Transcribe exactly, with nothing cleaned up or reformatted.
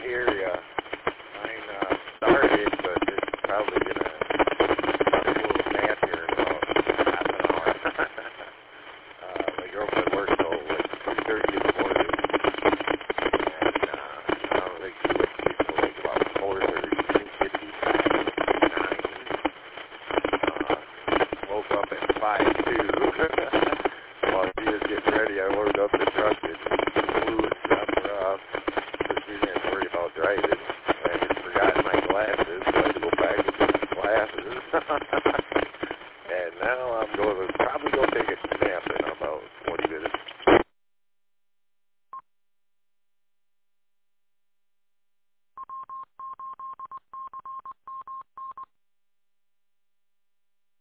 here. Uh, mine uh, started, but it's probably going to have a little nap here in about half an hour. uh, my girlfriend works till like three thirty in the morning, and uh, I don't think she would sleep till like about four thirty, three fifty, nine. Uh, woke up at five two. While she was getting ready, I loaded up the truck and